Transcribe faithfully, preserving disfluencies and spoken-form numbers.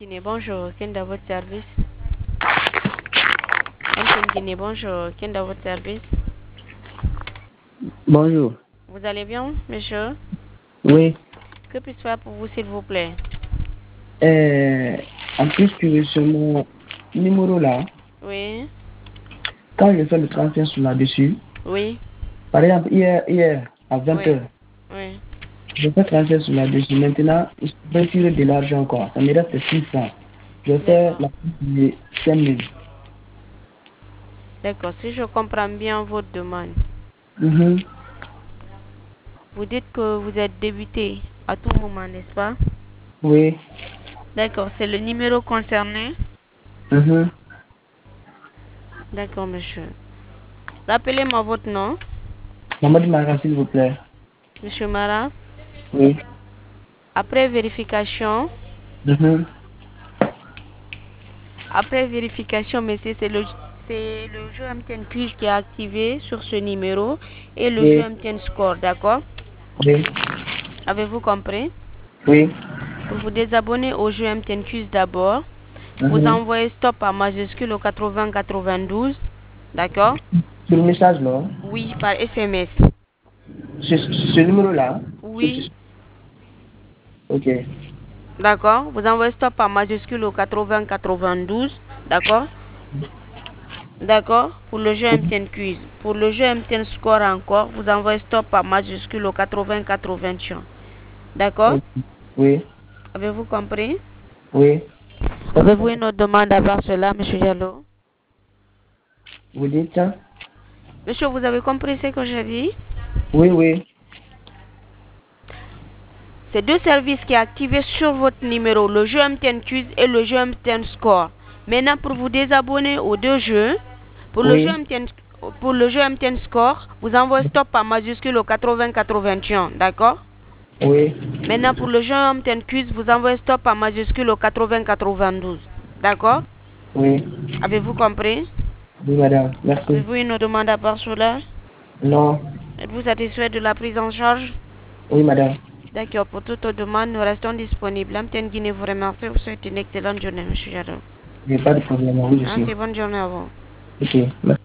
Guinée, bonjour, quel est votre service? M T N Guinée, bonjour, quel est votre service? Bonjour. Vous allez bien, monsieur? Oui. Que puis-je faire pour vous, s'il vous plaît? Euh, en plus que sur mon numéro là, Oui. quand je fais le transfert sur là-dessus, Oui. par exemple, hier, hier à vingt Oui. heures, Oui. je fais transfert sur là-dessus. Maintenant, je vais tirer de l'argent quoi. Ça me reste six cents. Je fais D'accord. la de cinq mille. D'accord, si je comprends bien votre demande, Mhm. vous dites que vous êtes débuté à tout moment, n'est-ce pas? Oui. D'accord, c'est le numéro concerné? Mhm. D'accord, monsieur. Rappelez-moi votre nom, Maman Mara, s'il vous plaît. monsieur Mara. Oui. Après vérification, Mhm. après vérification, monsieur, c'est le, c'est le jeu M T N Quiz qui est activé sur ce numéro et le jeu Oui. M T N Score, d'accord? Oui. Avez-vous compris? Oui. Pour vous désabonner au jeu M T N Quiz d'abord, vous Mhm. envoyez stop à majuscule au quatre-vingts quatre-vingt-douze, d'accord? Sur le message là, Oui, par S M S. ce, ce numéro là, Oui, ok. d'accord. Vous envoyez stop à majuscule au quatre-vingts quatre-vingt-douze, d'accord? D'accord. Pour le jeu M T N Quiz. Pour le jeu M T N Score encore, vous envoyez stop à majuscule au quatre-vingts quatre-vingt-un. D'accord? Ok. Oui. Avez-vous compris? Oui. Avez-vous une autre demande à part cela, monsieur Diallo? Vous dites ça? Monsieur, vous avez compris ce que j'ai dit? Oui, oui. C'est deux services qui sont activés sur votre numéro, le jeu M T N Quiz et le jeu M T N Score. Maintenant, pour vous désabonner aux deux jeux, pour le jeu Oui. M T N, pour le jeu M T N Score, vous envoyez stop par majuscule au quatre-vingts quatre-vingt-un, d'accord? Oui. Maintenant, pour le jeu M T N Quiz, vous envoyez stop par majuscule au quatre-vingts quatre-vingt-douze, d'accord? Oui. Avez-vous compris? Oui, madame. Merci. Avez-vous une demande à part cela? Non. Êtes-vous satisfait de la prise en charge? Oui, madame. D'accord, pour toute demande, nous restons disponibles. M T N Guinée vous remercie. Vous souhaite une excellente journée, monsieur Jadot. J'ai pas de problème. Oui, je suis. Merci, bonne journée à vous. Ok. Merci.